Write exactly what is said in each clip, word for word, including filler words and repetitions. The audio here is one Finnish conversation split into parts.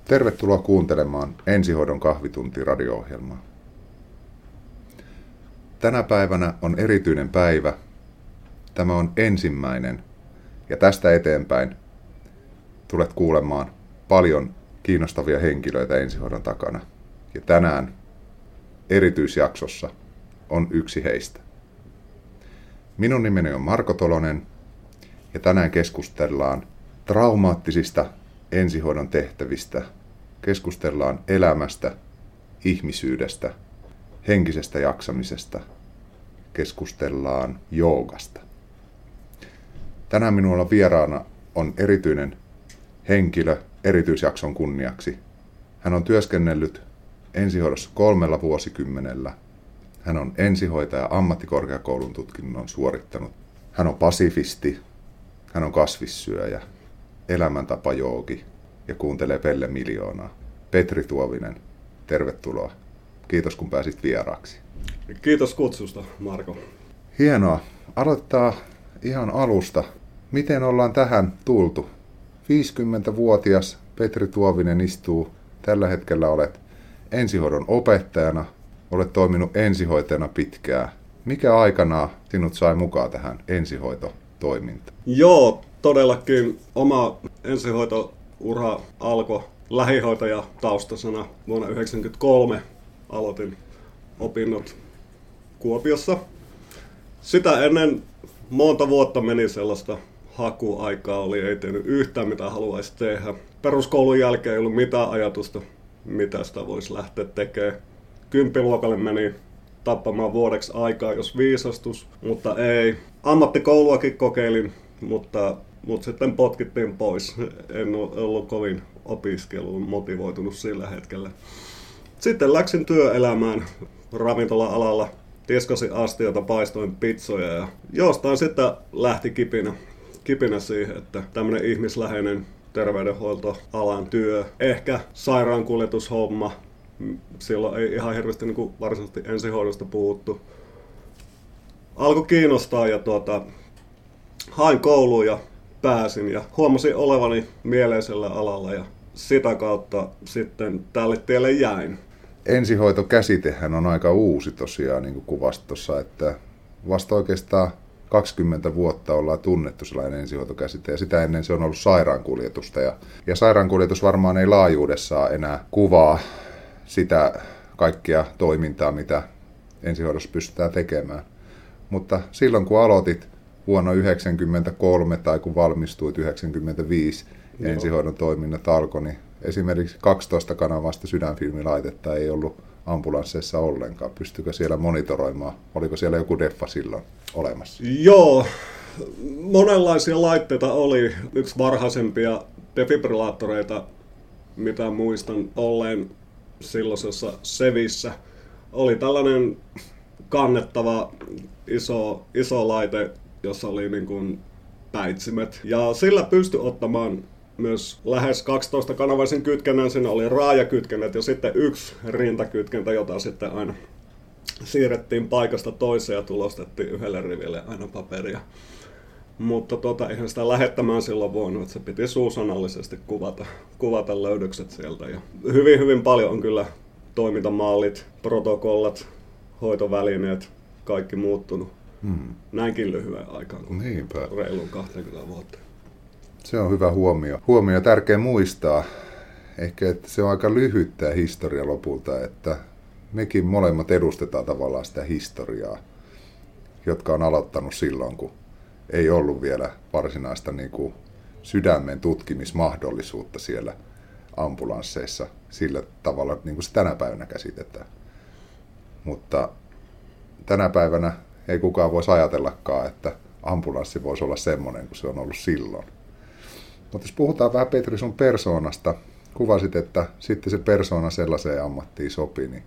Tervetuloa kuuntelemaan Ensihoidon kahvitunti radio-ohjelmaa. Tänä päivänä on erityinen päivä. Tämä on ensimmäinen ja tästä eteenpäin tulet kuulemaan paljon kiinnostavia henkilöitä ensihoidon takana. Ja tänään erityisjaksossa on yksi heistä. Minun nimeni on Marko Tolonen ja tänään keskustellaan traumaattisista ensihoidon tehtävistä. Keskustellaan elämästä, ihmisyydestä, henkisestä jaksamisesta. Keskustellaan joogasta. Tänään minulla vieraana on erityinen henkilö erityisjakson kunniaksi. Hän on työskennellyt ensihoidossa kolmella vuosikymmenellä. Hän on ensihoitaja ammattikorkeakoulun tutkinnon suorittanut. Hän on pasifisti, hän on kasvissyöjä, elämäntapajoogi ja kuuntelee Pelle Miljoonaa. Petri Tuovinen, tervetuloa. Kiitos kun pääsit vieraaksi. Kiitos kutsusta, Marko. Hienoa. Aloittaa ihan alusta. Miten ollaan tähän tultu? viisikymmentävuotias Petri Tuovinen istuu. Tällä hetkellä olet ensihoidon opettajana. Olet toiminut ensihoitajana pitkään. Mikä aikana sinut sai mukaan tähän ensihoitotoimintaan? Joo, todellakin oma ensihoitoura alkoi lähihoitaja taustasena vuonna yhdeksänkymmentäkolme. Aloitin opinnot Kuopiossa. Sitä ennen monta vuotta meni sellaista hakuaikaa, oli ei tehnyt yhtään mitä haluaisi tehdä. Peruskoulun jälkeen ei ollut mitään ajatusta, mitä sitä voisi lähteä tekemään. Kymppiluokalle meni tappamaan vuodeksi aikaa, jos viisastus, mutta ei. Ammattikouluakin kokeilin, mutta, mutta sitten potkittiin pois. En ollut kovin opiskeluun motivoitunut sillä hetkellä. Sitten läksin työelämään ravintola-alalla. Tiskasin astioita, paistoin pizzoja ja jostain sitten lähti kipinä, kipinä siihen, että tämmöinen ihmisläheinen terveydenhuoltoalan työ, ehkä sairaankuljetushomma. Silloin ei ihan hirveästi niin kuin varsinaisesti ensihoidosta puhuttu. Alkoi kiinnostaa ja tuota, hain kouluun ja pääsin ja huomasin olevani mieleisellä alalla ja sitä kautta sitten tälle tielle jäin. Ensihoitokäsitehän on aika uusi tosiaan, niin kuin kuvasit tuossa, että vasta oikeastaan kaksikymmentä vuotta ollaan tunnettu sellainen ensihoitokäsite ja sitä ennen se on ollut sairaankuljetusta. Ja, ja sairaankuljetus varmaan ei laajuudessaan enää kuvaa sitä kaikkea toimintaa, mitä ensihoidossa pystytään tekemään. Mutta silloin kun aloitit vuonna yhdeksänkymmentäkolme tai kun valmistuit yhdeksänkymmentäviisi ja Joo. ensihoidon toiminnat alkoi, niin esimerkiksi kaksitoista kanavasta sydänfilmilaitetta ei ollut ambulansseissa ollenkaan. Pystyykö siellä monitoroimaan? Oliko siellä joku deffa silloin olemassa? Joo, monenlaisia laitteita oli. Yksi varhaisempia defibrillaattoreita, mitä muistan olleen silloisessa Sevissä, oli tällainen kannettava iso, iso laite, jossa oli niin kuin päitsimet. Ja sillä pystyi ottamaan myös lähes kaksitoista kanavaisen kytkennän. Siinä oli raajakytkennät ja sitten yksi rintakytkentä, jota sitten aina siirrettiin paikasta toiseen ja tulostettiin yhdelle riville aina paperia. Mutta tuota, eihän sitä lähettämään silloin voinut, että se piti suusanallisesti kuvata, kuvata löydökset sieltä. Ja hyvin, hyvin paljon on kyllä toimintamallit, protokollat, hoitovälineet, kaikki muuttunut hmm. näinkin lyhyen aikaan kuin Niinpä. reilun kaksikymmentä vuotta. Se on hyvä huomio. Huomio tärkeä muistaa. Ehkä että se on aika lyhyt tämä historia lopulta, että mekin molemmat edustetaan tavallaan sitä historiaa, jotka on aloittanut silloin, kun ei ollut vielä varsinaista niin kuin sydämen tutkimismahdollisuutta siellä ambulansseissa sillä tavalla, niin kuin se tänä päivänä käsitetään. Mutta tänä päivänä ei kukaan voisi ajatellakaan, että ambulanssi voisi olla semmoinen kuin se on ollut silloin. Mutta jos puhutaan vähän Petri sun persoonasta, kuvasit, että sitten se persoona sellaiseen ammattiin sopi, niin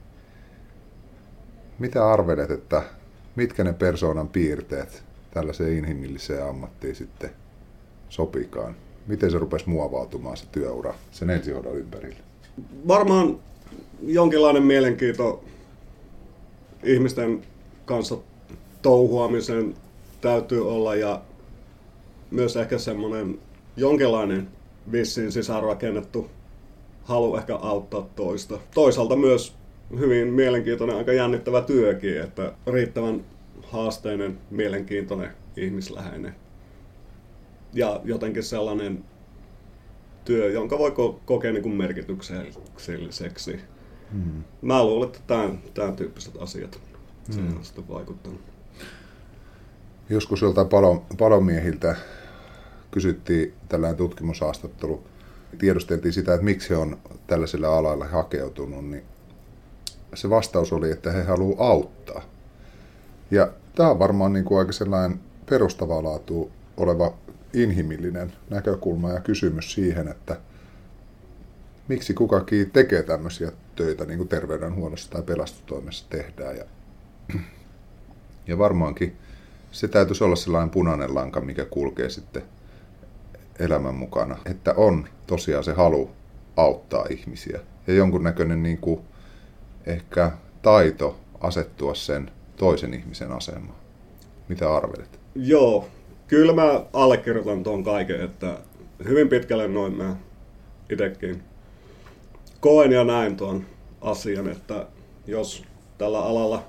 mitä arvelet, että mitkä ne persoonan piirteet tällaiseen inhimilliseen ammattiin sitten sopikaan? Miten se rupesi muovautumaan se työura sen ensihoidon ympärille? Varmaan jonkinlainen mielenkiinto ihmisten kanssa touhuamisen täytyy olla ja myös ehkä semmoinen jonkinlainen vissiin sisäänrakennettu halu ehkä auttaa toista. Toisaalta myös hyvin mielenkiintoinen, aika jännittävä työkin, että riittävän haasteinen, mielenkiintoinen, ihmisläheinen. Ja jotenkin sellainen työ, jonka voi kokea niin kuin merkitykselliseksi. Hmm. Mä luulen, että tämän, tämän tyyppiset asiat hmm. on sitten vaikuttanut. Joskus joltain palo, palomiehiltä kysyttiin tällainen tutkimushaastattelu. Tiedusteltiin sitä, että miksi he on tällaiselle alalle hakeutunut, niin se vastaus oli, että he haluavat auttaa. Ja tämä on varmaan niin kuin aika sellainen perustavaa laatua oleva inhimillinen näkökulma ja kysymys siihen, että miksi kukakin tekee tämmöisiä töitä, niin kuin terveydenhuollossa tai pelastustoimessa tehdään. Ja, ja varmaankin se täytyisi olla sellainen punainen lanka, mikä kulkee sitten elämän mukana, että on tosiaan se halu auttaa ihmisiä ja jonkunnäköinen niin kuin ehkä taito asettua sen toisen ihmisen asemaan. Mitä arvelet? Joo, kyllä mä allekirjoitan tuon kaiken, että hyvin pitkälle noin mä itsekin koen ja näin tuon asian, että jos tällä alalla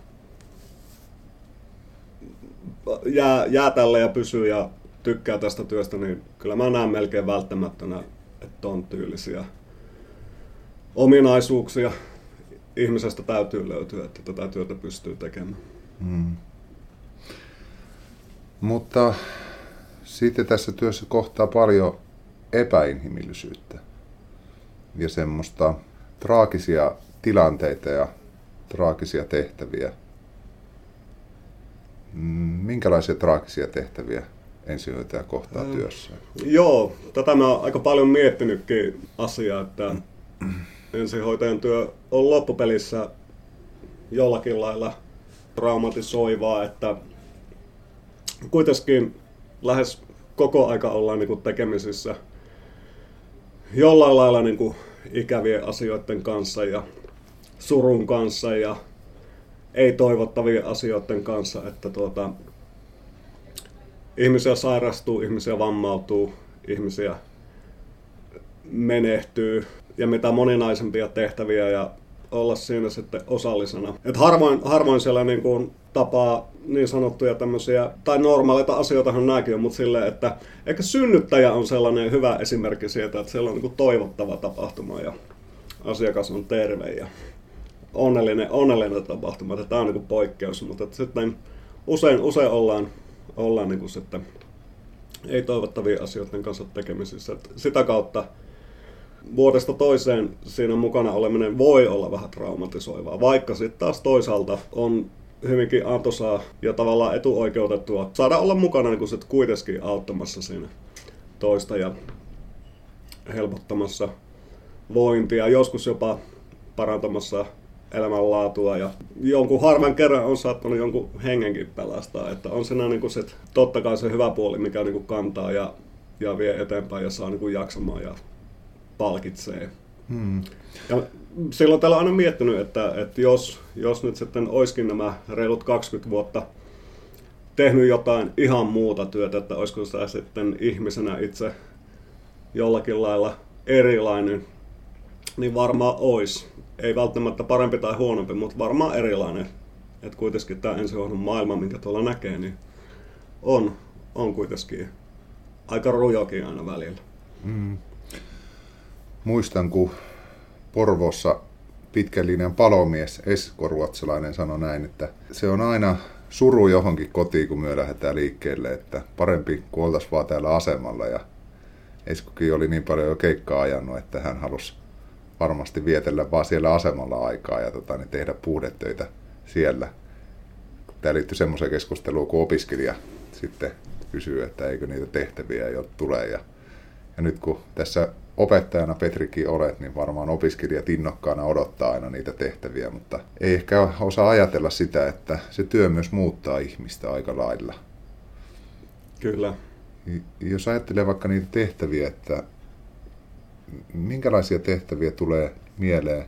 jää, jää tälle ja pysyy ja tykkää tästä työstä, niin kyllä mä näen melkein välttämättönä, että on tyylisiä ominaisuuksia ihmisestä täytyy löytyä, että tätä työtä pystyy tekemään. Hmm. Mutta sitten tässä työssä kohtaa paljon epäinhimillisyyttä ja semmoista traagisia tilanteita ja traagisia tehtäviä. Minkälaisia traagisia tehtäviä ensihoitaja kohtaa äh, työssään? Joo, tätä mä oon aika paljon miettinytkin asiaa, että ensihoitajan työ on loppupelissä jollakin lailla traumatisoivaa, että kuitenkin lähes koko aika ollaan niin kuin tekemisissä jollain lailla niin kuin ikävien asioiden kanssa ja surun kanssa ja ei-toivottavien asioiden kanssa, että tuota, ihmisiä sairastuu, ihmisiä vammautuu, ihmisiä menehtyy ja mitä moninaisempia tehtäviä ja olla siinä sitten osallisena. Et harvoin, harvoin siellä niin kuin tapaa niin sanottuja tämmöisiä, tai normaaleita asioitahan nämäkin on, mutta silleen, että ehkä synnyttäjä on sellainen hyvä esimerkki siitä, että siellä on niin kuin toivottava tapahtuma ja asiakas on terve ja onnellinen, onnellinen tapahtuma. Tämä on niin kuin poikkeus, mutta sitten usein, usein ollaan, ollaan niin kuin sitten ei-toivottavien asioiden kanssa tekemisissä. Et sitä kautta vuodesta toiseen siinä mukana oleminen voi olla vähän traumatisoivaa, vaikka sitten taas toisaalta on hyvinkin antoisaa ja tavallaan etuoikeutettua saada olla mukana niin sit kuitenkin auttamassa siinä toista ja helpottamassa vointia, joskus jopa parantamassa elämänlaatua ja jonkun harvan kerran on saattanut jonkun hengenkin pelastaa, että on siinä niin sit, totta kai se hyvä puoli, mikä niin kantaa ja, ja vie eteenpäin ja saa niin jaksamaan ja palkitsee. Hmm. Ja silloin täällä on aina miettinyt, että, että jos, jos nyt sitten olisikin nämä reilut kaksikymmentä vuotta tehnyt jotain ihan muuta työtä, että olisiko sitä sitten ihmisenä itse jollakin lailla erilainen, niin varmaan olisi. Ei välttämättä parempi tai huonompi, mutta varmaan erilainen. Että kuitenkin tämä ensihoidon maailma, minkä tuolla näkee, niin on, on kuitenkin aika rujokin aina välillä. Hmm. Muistan, kun Porvoossa pitkän linjan palomies Esko Ruotsalainen sanoi näin, että se on aina suru johonkin kotiin, kun me lähdetään liikkeelle, että parempi kuin oltaisiin vaan täällä asemalla. Ja Eskokin oli niin paljon jo keikkaa ajanut, että hän halusi varmasti vietellä vaan siellä asemalla aikaa ja tota, niin tehdä puhdetöitä siellä. Tämä liittyy semmoiseen keskusteluun, kun opiskelija sitten kysyy, että eikö niitä tehtäviä jo tule. Ja, ja nyt kun tässä opettajana Petrikin olet, niin varmaan opiskelijat innokkaana odottaa aina niitä tehtäviä, mutta ei ehkä osaa ajatella sitä, että se työ myös muuttaa ihmistä aika lailla. Kyllä. Jos ajattelee vaikka niitä tehtäviä, että minkälaisia tehtäviä tulee mieleen,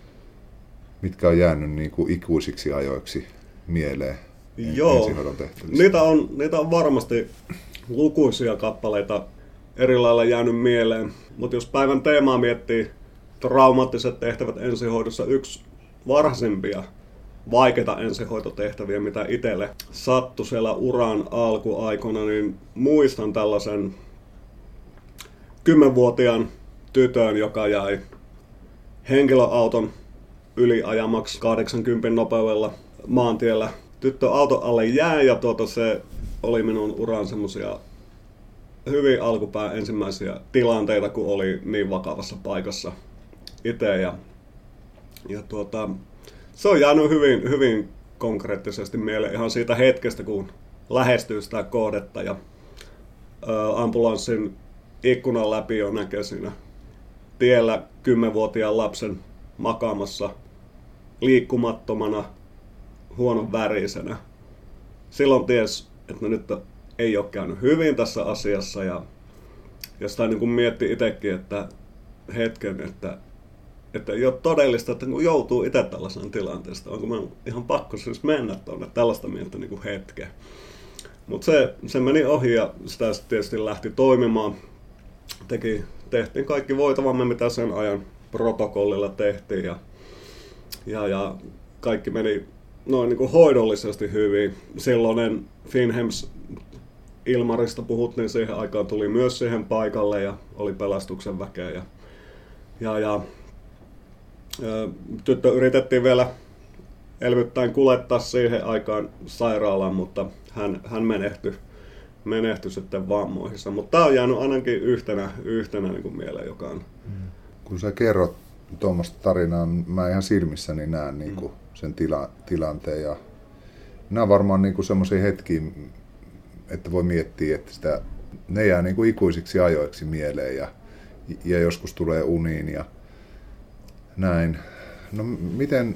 mitkä on jäänyt niin kuin ikuisiksi ajoiksi mieleen? Joo, niitä on, niitä on varmasti lukuisia kappaleita eri lailla jäänyt mieleen, mutta jos päivän teemaa miettii traumaattiset tehtävät ensihoidossa yksi varhaisimpia vaikeita ensihoitotehtäviä, mitä itselle sattui siellä uran alkuaikona, niin muistan tällaisen kymmenvuotiaan tytön, joka jäi henkilöauton yliajamaksi kahdeksankymmentä nopeudella maantiellä. Tyttö auto alle jäi ja tuota, se oli minun uran semmoisia hyvin alkupään ensimmäisiä tilanteita, kun oli niin vakavassa paikassa itse. Ja, ja tuota, se on jäänyt hyvin, hyvin konkreettisesti mieleen ihan siitä hetkestä, kun lähestyy sitä kohdetta ja ä, ambulanssin ikkunan läpi jo näkee siinä tiellä kymmenvuotiaan lapsen makaamassa liikkumattomana, huonon värisenä. Silloin ties, että no nyt ei ole käynyt hyvin tässä asiassa ja, ja sitä niin kuin mietti itsekin, että hetken, että, että ei ole todellista, että kun joutuu itse tällaiseen tilanteesta, onko mä ihan pakko siis mennä tuonne, tällaista mieltä niin kuin hetken. Mutta se, se meni ohi ja sitä tietysti lähti toimimaan. Teki, tehtiin kaikki voitavamme, mitä sen ajan protokollilla tehtiin ja, ja, ja kaikki meni noin niin kuin hoidollisesti hyvin. Silloinen Finhems Ilmarista puhuttiin siihen aikaan, tuli myös siihen paikalle ja oli pelastuksen väkeä. Ja, ja, ja tyttö yritettiin vielä elvyttäen kuljettaa siihen aikaan sairaalaan, mutta hän, hän menehtyi, menehtyi sitten vammoihinsa. Mutta tämä on jäänyt ainakin yhtenä, yhtenä niin kuin mieleen, joka on... Kun sä kerrot tuommoista tarinaa, mä ihan silmissäni näen niin kuin sen tila, tilanteen. Ja nämä on varmaan niin kuin semmoisia hetkiä, että voi miettiä, että sitä, ne jää niin kuin ikuisiksi ajoiksi mieleen ja, ja joskus tulee uniin ja näin. No miten,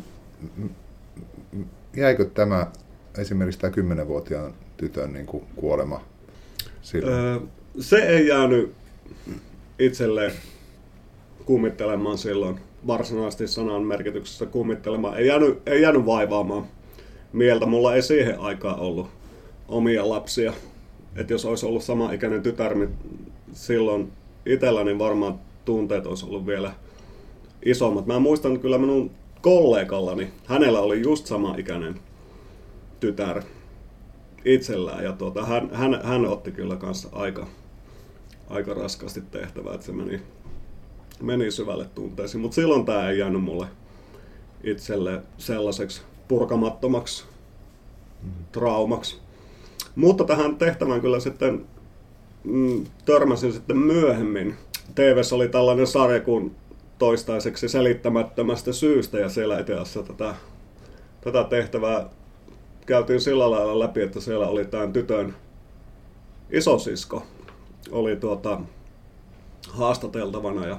jäikö tämä esimerkiksi tämä kymmenvuotiaan tytön niin kuin kuolema silloin? Öö, se ei jäänyt itselleen kummittelemaan silloin, varsinaisesti sanan merkityksessä kummittelemaan. Ei jäänyt, ei jäänyt vaivaamaan mieltä. Mulla ei siihen aikaan ollut omia lapsia. Et jos olisi ollut samaikäinen tytär, niin silloin itsellä niin varmaan tunteet olisi ollut vielä isommat. Mä muistan kyllä minun kollegallani, hänellä oli just samaikäinen tytär itsellään. Ja tuota, hän, hän, hän otti kyllä kanssa aika, aika raskaasti tehtävää, että se meni, meni syvälle tunteisiin. Mutta silloin tämä ei jäänyt mulle itselle sellaiseksi purkamattomaksi traumaksi. Mutta tähän tehtävään kyllä sitten mm, törmäsin sitten myöhemmin. T V:ssä oli tällainen sarja kuin Toistaiseksi selittämättömästä syystä ja siellä itse asiassa tätä, tätä tehtävää käytiin sillä lailla läpi, että siellä oli tämän tytön isosisko oli tuota, haastateltavana ja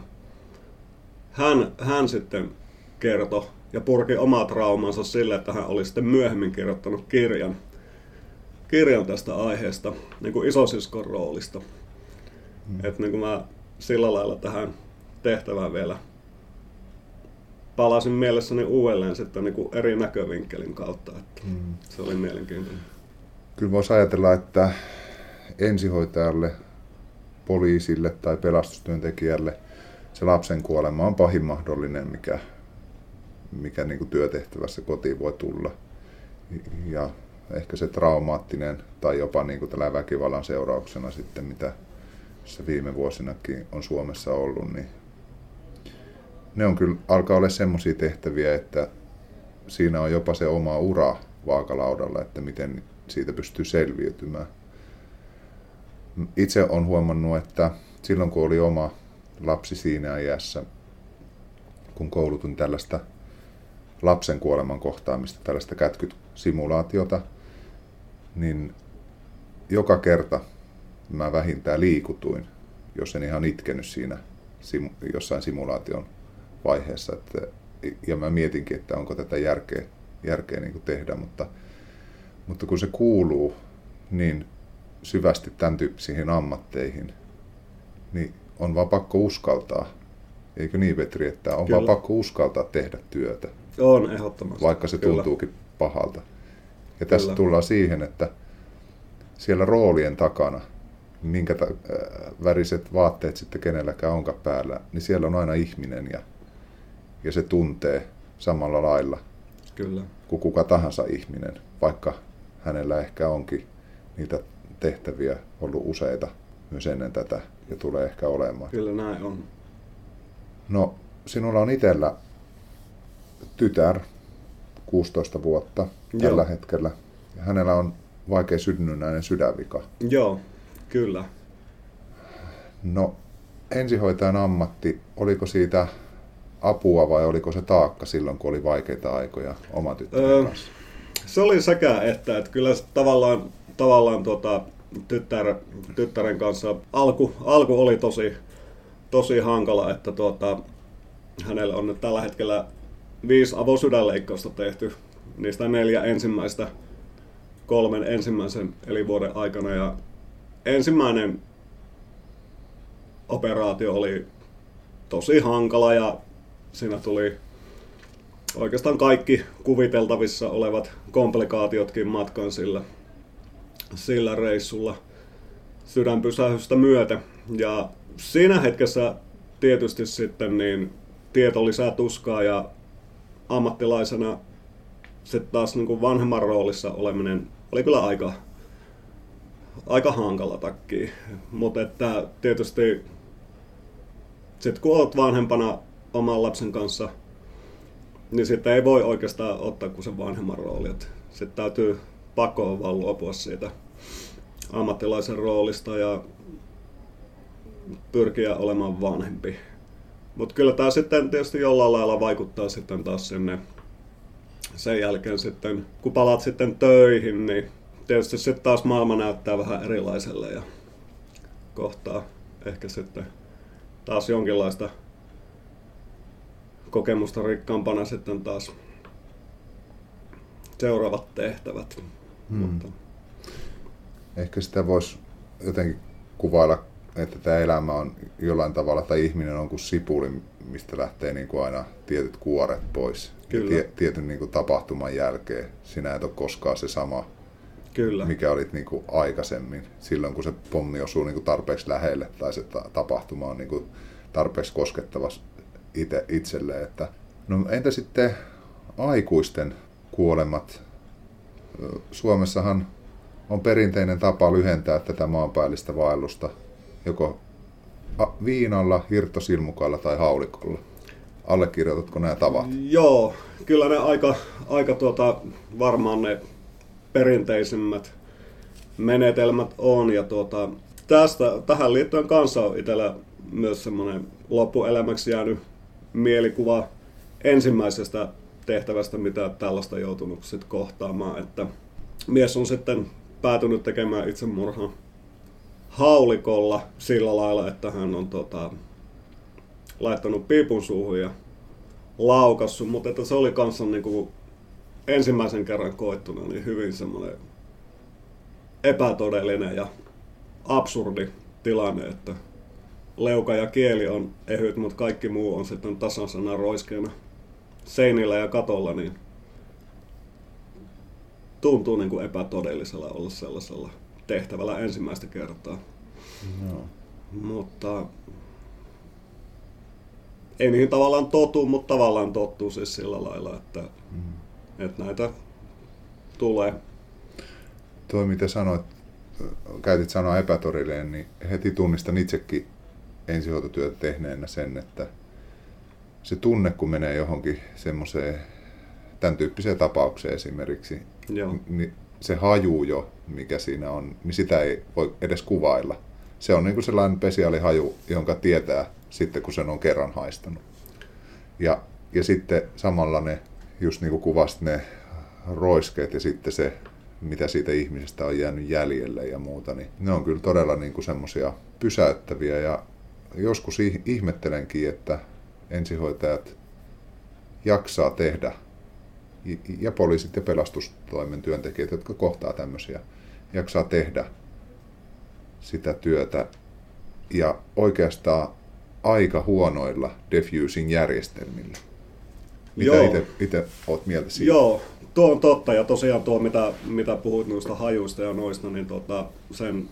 hän, hän sitten kertoi ja purki omaa traumansa sille, että hän oli sitten myöhemmin kirjoittanut kirjan, kirjan tästä aiheesta, niin kuin isosiskon roolista. Mm. Että niin kuin mä sillä lailla tähän tehtävään vielä palasin mielessäni uudelleen sitten niin kuin eri näkövinkkelin kautta. Että mm. Se oli mielenkiintoinen. Kyllä voisi ajatella, että ensihoitajalle, poliisille tai pelastustyöntekijälle se lapsen kuolema on pahin mahdollinen, mikä, mikä niin kuin työtehtävässä kotiin voi tulla. Ja ehkä se traumaattinen tai jopa niin kuin tällä väkivallan seurauksena sitten, mitä se viime vuosinakin on Suomessa ollut, niin ne on kyllä, alkaa olla semmoisia tehtäviä, että siinä on jopa se oma ura vaakalaudalla, että miten siitä pystyy selviytymään. Itse olen huomannut, että silloin kun oli oma lapsi siinä iässä, kun koulutin tällaista lapsen kuoleman kohtaamista, tällaista kätkysimulaatiota, niin joka kerta mä vähintään liikutuin, jos en ihan itkenyt siinä jossain simulaation vaiheessa. Että, ja mä mietinkin, että onko tätä järkeä, järkeä niin kuin tehdä, mutta, mutta kun se kuuluu niin syvästi tämän tyyppisiin ammatteihin, niin on vaan pakko uskaltaa. Eikö niin, Petri, että on Kyllä. vaan pakko uskaltaa tehdä työtä. On, ehdottomasti. Vaikka se Kyllä. tuntuukin pahalta. Ja Kyllä. tässä tullaan siihen, että siellä roolien takana, minkä ta- väriset vaatteet sitten kenelläkään onkaan päällä, niin siellä on aina ihminen ja ja se tuntee samalla lailla Kyllä. kuin kuka tahansa ihminen, vaikka hänellä ehkä onkin niitä tehtäviä ollut useita myös ennen tätä ja tulee ehkä olemaan. Kyllä näin on. No, sinulla on itsellä tytär, kuusitoista vuotta tällä Joo. hetkellä. Ja hänellä on vaikea synnynnäinen sydänvika. Joo, kyllä. No, ensihoitajan ammatti, oliko siitä apua vai oliko se taakka silloin, kun oli vaikeita aikoja oma tyttären Öö, kanssa? Se oli sekä että, että kyllä se tavallaan, tavallaan tuota, tyttär, tyttären kanssa alku, alku oli tosi, tosi hankala, että tuota, hänellä on nyt tällä hetkellä viisi avosydänleikkausta tehty, niistä neljä ensimmäistä kolmen ensimmäisen elinvuoden aikana ja ensimmäinen operaatio oli tosi hankala ja siinä tuli oikeastaan kaikki kuviteltavissa olevat komplikaatiotkin matkan sillä, sillä reissulla sydänpysähystä myötä. Ja siinä hetkessä tietysti sitten niin tieto lisää tuskaa ja ammattilaisena sitten taas niin kuin vanhemman roolissa oleminen oli kyllä aika, aika hankala takki. Mutta että tietysti sitten kun olet vanhempana oman lapsen kanssa, niin sitten ei voi oikeastaan ottaa kuin sen vanhemman rooli. Sitten täytyy pakoon vaan luopua siitä ammattilaisen roolista ja pyrkiä olemaan vanhempi. Mutta kyllä tämä sitten tietysti jollain lailla vaikuttaa sitten taas sinne sen jälkeen sitten, kun palaat sitten töihin, niin tietysti sitten taas maailma näyttää vähän erilaiselle ja kohtaa ehkä sitten taas jonkinlaista kokemusta rikkaampana sitten taas seuraavat tehtävät. Hmm. Mutta Ehkä sitä voisi jotenkin kuvailla, että tämä elämä on jollain tavalla, tai ihminen on kuin sipuli, mistä lähtee niin kuin aina tietyt kuoret pois. Kyllä. Ja tietyn niin kuin tapahtuman jälkeen sinä et ole koskaan se sama, Kyllä. mikä olit niin kuin aikaisemmin. Silloin kun se pommi osuu niin kuin tarpeeksi lähelle tai se ta- tapahtuma on niin kuin tarpeeksi koskettava ite, itselleen. Että, no entä sitten aikuisten kuolemat? Suomessahan on perinteinen tapa lyhentää tätä maanpäällistä vaellusta joko viinalla, hirttosilmukalla tai haulikolla. Allekirjoitatko nämä tavat? Joo, kyllä ne aika, aika tuota, varmaan ne perinteisimmät menetelmät on. Ja tuota, tästä, tähän liittyen kanssa on itsellä myös semmoinen loppuelämäksi jäänyt mielikuva ensimmäisestä tehtävästä, mitä tällaista joutunut sit kohtaamaan. Että mies on sitten päätynyt tekemään itsemurhan haulikolla sillä lailla, että hän on tota, laittanut piipun suuhun ja laukassut, mutta että se oli kanssa niinku ensimmäisen kerran koettuna niin hyvin semmoinen epätodellinen ja absurdi tilanne, että leuka ja kieli on ehyt, mutta kaikki muu on sitten tasaisena roiskeena seinillä ja katolla, niin tuntuu niin kuin epätodellisella olla sellaisella tehtävällä ensimmäistä kertaa. No. Mutta ei niihin tavallaan totu, mutta tavallaan tottuu siis sillä lailla, että, mm. että näitä tulee. Tuo mitä sanoit, käytit sanaa epätodellinen, niin heti tunnistan itsekin ensihoitotyötä tehneenä sen, että se tunne, kun menee johonkin semmoiseen tämän tyyppiseen tapaukseen esimerkiksi, Joo. niin se haju jo, mikä siinä on, niin sitä ei voi edes kuvailla. Se on niin kuin sellainen spesiaalihaju, jonka tietää sitten, kun sen on kerran haistanut. Ja, ja sitten samalla ne, just niin kuin kuvasit, ne roiskeet ja sitten se, mitä siitä ihmisestä on jäänyt jäljelle ja muuta, niin ne on kyllä todella niin kuin semmoisia pysäyttäviä. Ja joskus ihmettelenkin, että ensihoitajat jaksaa tehdä, ja poliisit ja pelastustoimen työntekijät, jotka kohtaa tämmöisiä, jaksaa tehdä sitä työtä ja oikeastaan aika huonoilla defusing-järjestelmillä. Mitä itse olet mieltä siitä? Joo, tuo on totta ja tosiaan tuo mitä, mitä puhuit noista hajuista ja noista, niin tota, sen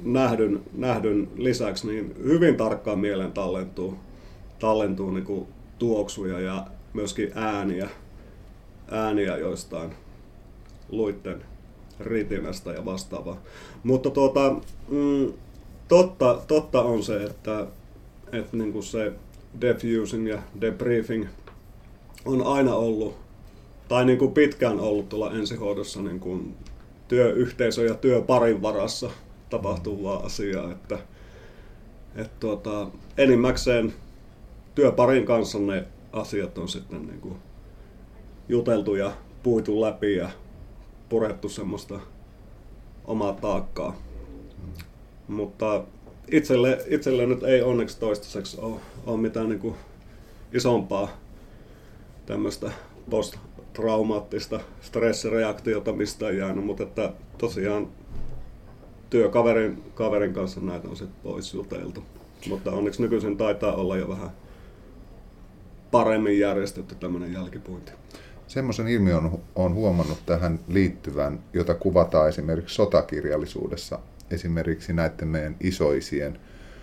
nähdyn, nähdyn lisäksi niin hyvin tarkkaan mieleen tallentuu, tallentuu niin kuin tuoksuja ja myöskin ääniä, ääniä joistain luitten ritinästä ja vastaavaa. Mutta tuota, mm, totta, totta on se, että, että niin kuin se defusing ja debriefing on aina ollut, tai niin kuin pitkään ollut tuolla ensihoidossa niin kuin työyhteisön ja työparin varassa tapahtuvaa asiaa, että, että tuota, enimmäkseen työparin kanssa ne asiat on sitten niin kuin juteltu ja puitu läpi ja purettu semmoista omaa taakkaa. Mm. Mutta itselle, itselle nyt ei onneksi toistaiseksi ole, ole mitään niin kuin isompaa tämmöistä post-traumaattista stressireaktiota mistään jäänyt, mutta että tosiaan työkaverin kaverin kanssa näitä on sitten pois juteltu. Mutta onneksi nykyisin taitaa olla jo vähän paremmin järjestetty tämmöinen jälkipuinti. Semmoisen ilmiön on huomannut tähän liittyvän, jota kuvataan esimerkiksi sotakirjallisuudessa, esimerkiksi näiden meidän isoisien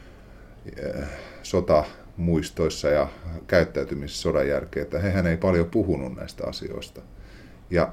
sotamuistoissa ja käyttäytymisessä sodan jälkeen, että hehän ei paljon puhunut näistä asioista. Ja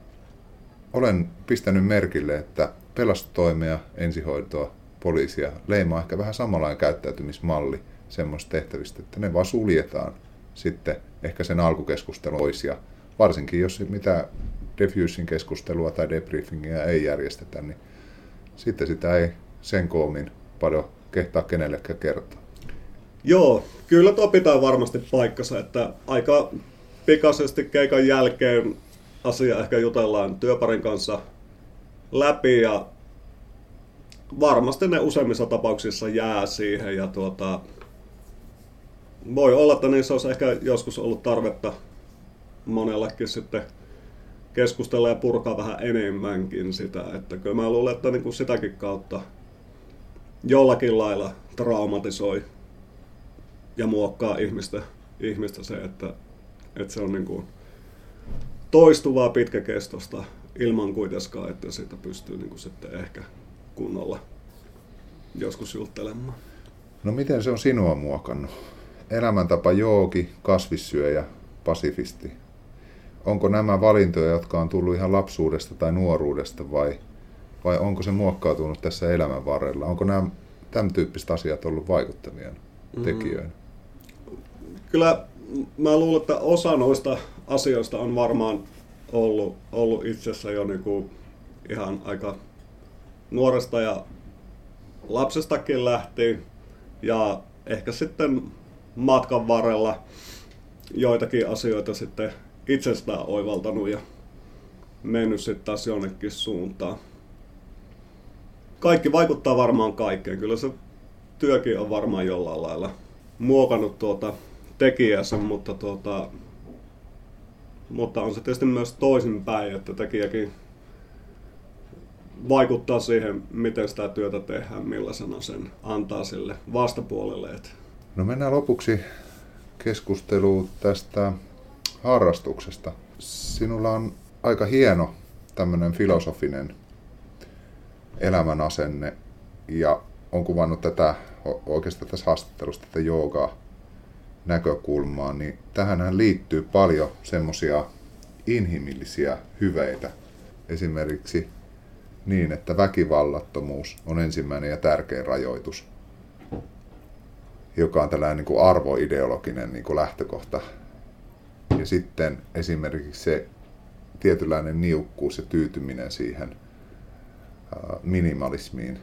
olen pistänyt merkille, että pelastustoimea, ensihoitoa, poliisia leimaa ehkä vähän samanlainen käyttäytymismalli semmoista tehtävistä, että ne vaan suljetaan sitten ehkä sen alkukeskustelun pois. Ja varsinkin jos mitä defusing keskustelua tai debriefingia ei järjestetä, niin sitten sitä ei sen koomin paljon kehtaa kenellekään kertoa. Joo, kyllä tuo pitää varmasti paikkansa, että aika pikaisesti keikan jälkeen asia ehkä jutellaan työparin kanssa läpi ja varmasti ne useimmissa tapauksissa jää siihen ja tuota, voi olla, että niissä olisi ehkä joskus ollut tarvetta monellakin sitten keskustella ja purkaa vähän enemmänkin sitä, että kyllä mä luulen, että niin kuin sitäkin kautta jollakin lailla traumatisoi ja muokkaa ihmistä, ihmistä se, että, että se on niin kuin toistuvaa pitkäkestosta ilman kuitenkaan, että siitä pystyy niin kuin sitten ehkä kunnolla joskus juttelemaan. No miten se on sinua muokannut? Elämäntapa joogi, kasvissyöjä, pasifisti. Onko nämä valintoja, jotka on tullut ihan lapsuudesta tai nuoruudesta vai, vai onko se muokkautunut tässä elämän varrella? Onko nämä tämän tyyppiset asiat ollut vaikuttavia tekijöinä? Mm. Kyllä mä luulen, että osa noista asioista on varmaan ollut, ollut itsessä jo niin kuin ihan aika nuoresta ja lapsestakin lähtien. Ja ehkä sitten matkan varrella joitakin asioita sitten itsestään oivaltanut ja mennyt sitten taas jonnekin suuntaan. Kaikki vaikuttaa varmaan kaikkeen. Kyllä se työkin on varmaan jollain lailla muokannut tuota tekijänsä, mutta, tuota, mutta on se tietysti myös toisinpäin, että tekijäkin vaikuttaa siihen, miten sitä työtä tehdään, millaisena sen antaa sille vastapuolelle. No mennään lopuksi keskusteluun tästä harrastuksesta. Sinulla on aika hieno tämmöinen filosofinen elämän asenne ja on kuvannut tätä oikeastaan tässä haastattelussa tätä joogaa näkökulmaa, niin tähänhän liittyy paljon semmoisia inhimillisiä hyveitä. Esimerkiksi niin, että väkivallattomuus on ensimmäinen ja tärkein rajoitus, joka on tällainen niin kuin arvoideologinen niin kuin lähtökohta. Ja sitten esimerkiksi se tietynlainen niukkuus ja tyytyminen siihen minimalismiin.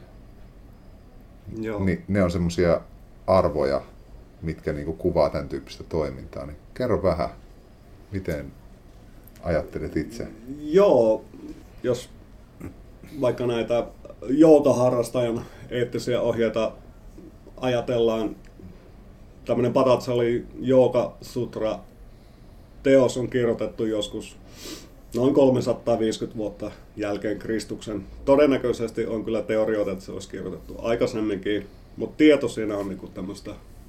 Joo. Niin ne on semmoisia arvoja, mitkä niin kuin kuvaa tämän tyyppistä toimintaa. Niin kerro vähän, miten ajattelet itse? Joo, jos vaikka näitä joogaharrastajan eettisiä ohjeita ajatellaan, tämmöinen Patanjali Yoga Sutra teos on kirjoitettu joskus noin kolmesataaviisikymmentä vuotta jälkeen Kristuksen. Todennäköisesti on kyllä teorioita, että se olisi kirjoitettu aikaisemminkin, mutta tieto siinä on niinku tämmöistä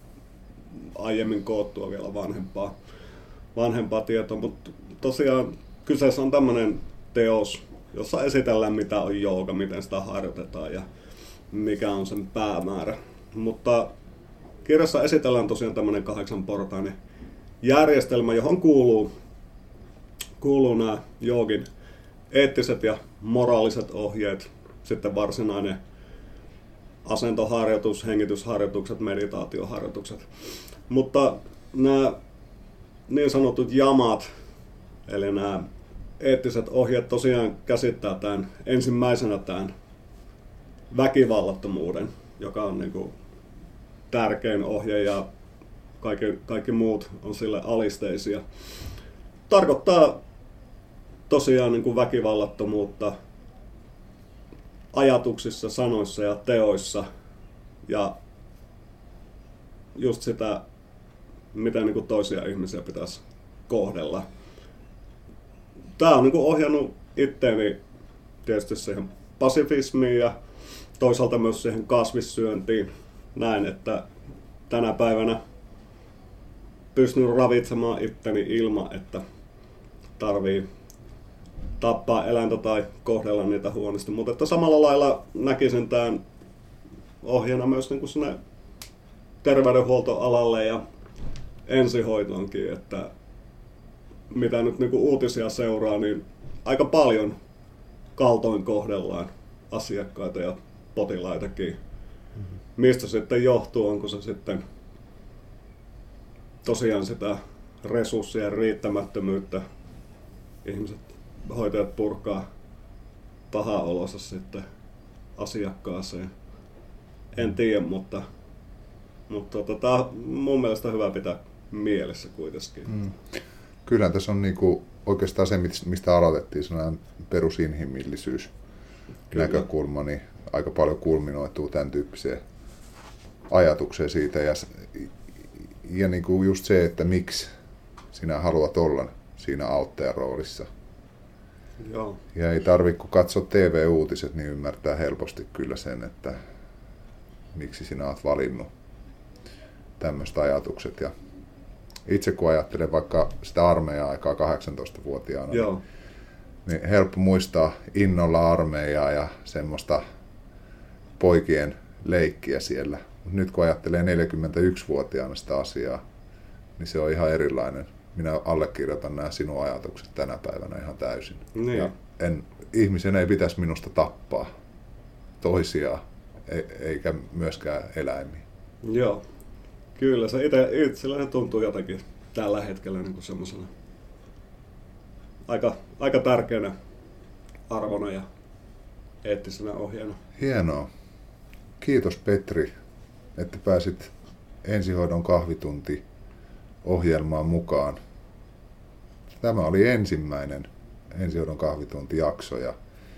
aiemmin koottua vielä vanhempaa, vanhempaa tietoa. Mutta tosiaan kyseessä on tämmöinen teos, jossa esitellään mitä on jooga, miten sitä harjoitetaan ja mikä on sen päämäärä. Mutta kirjassa esitellään tosiaan tämmöinen kahdeksanportainen järjestelmä, johon kuuluu, kuuluu nämä joogin eettiset ja moraaliset ohjeet, sitten varsinainen asentoharjoitus, hengitysharjoitukset, meditaatioharjoitukset. Mutta nämä niin sanotut jamat, eli nämä eettiset ohjeet tosiaan käsittää tämän ensimmäisenä tämän väkivallattomuuden, joka on niin kuin tärkein ohje ja kaikki, kaikki muut on sille alisteisia. Tarkoittaa tosiaan niin kuin väkivallattomuutta ajatuksissa, sanoissa ja teoissa ja just sitä, miten niin kuin toisia ihmisiä pitäisi kohdella. Tämä on niin kuin ohjannut itteeni tietysti siihen pasifismiin ja toisaalta myös siihen kasvissyöntiin. Näin, että tänä päivänä pystyn ravitsemaan itteni ilman, että tarvii tappaa eläintä tai kohdella niitä huonosti. Mutta että samalla lailla näkisin tämän ohjeena myös niin kuin sinne terveydenhuoltoalalle ja ensihoitoonkin, että mitä nyt niin kuin uutisia seuraa, niin aika paljon kaltoin kohdellaan asiakkaita ja potilaitakin. Mm-hmm. Mistä sitten johtuu, onko se sitten tosiaan sitä resurssien riittämättömyyttä, ihmiset, hoitajat purkaa pahaa olonsa sitten asiakkaaseen. En tiedä, mutta, mutta tota, tämä on mun mielestä hyvä pitää mielessä kuitenkin. Mm. Kyllä tässä on niinku oikeastaan se, mistä aloitettiin, sellainen perusinhimillisyys Kyllä. näkökulma, niin aika paljon kulminoituu tämän tyyppiseen ajatukseen siitä. Ja, ja niinku just se, että miksi sinä haluat olla siinä auttajan roolissa. Joo. Ja ei tarvitse, kun katsoa T V-uutiset, niin ymmärtää helposti kyllä sen, että miksi sinä olet valinnut tämmöiset ajatukset. Ja itse kun ajattelen vaikka sitä armeija-aikaa kahdeksantoistavuotiaana, Joo. niin helppo muistaa innolla armeijaa ja semmoista poikien leikkiä siellä. Mut nyt kun ajattelee neljäkymmentäyksivuotiaana sitä asiaa, niin se on ihan erilainen. Minä allekirjoitan nämä sinun ajatukset tänä päivänä ihan täysin. Niin. Ja en, ihmisen ei pitäisi minusta tappaa toisiaan, eikä myöskään eläimiä. Joo. Kyllä, se itse, itselleen tuntuu jotenkin tällä hetkellä niin kuin semmoisena aika, aika tärkeänä arvona ja eettisenä ohjeena. Hienoa. Kiitos Petri, että pääsit ensihoidon kahvitunti ohjelmaan mukaan. Tämä oli ensimmäinen ensihoidon kahvitunti-jakso ja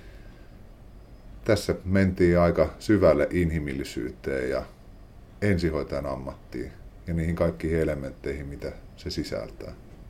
tässä mentiin aika syvälle inhimillisyyteen ja ensihoitajan ammattiin ja niihin kaikkiin elementteihin, mitä se sisältää.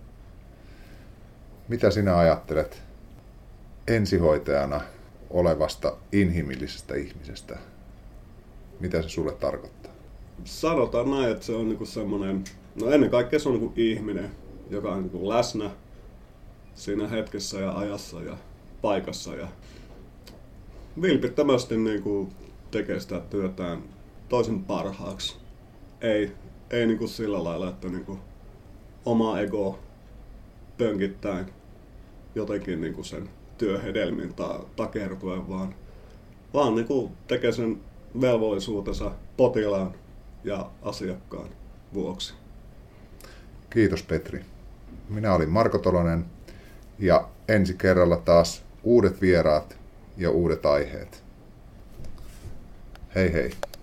Mitä sinä ajattelet ensihoitajana olevasta inhimillisestä ihmisestä? Mitä se sulle tarkoittaa? Sanotaan näin, että se on niinku semmoinen, no ennen kaikkea se on niinku ihminen, joka on niinku läsnä siinä hetkessä ja ajassa ja paikassa ja vilpittömästi niinku tekee sitä työtään toisen parhaaksi. Ei, ei niinku sillä lailla, että niinku oma ego pönkittäen jotenkin niinku sen työhedelmiin ta- takertuen, vaan, vaan niinku tekee sen velvollisuutensa potilaan ja asiakkaan vuoksi. Kiitos Petri. Minä olin Marko Tolonen ja ensi kerralla taas uudet vieraat ja uudet aiheet. Hei hei.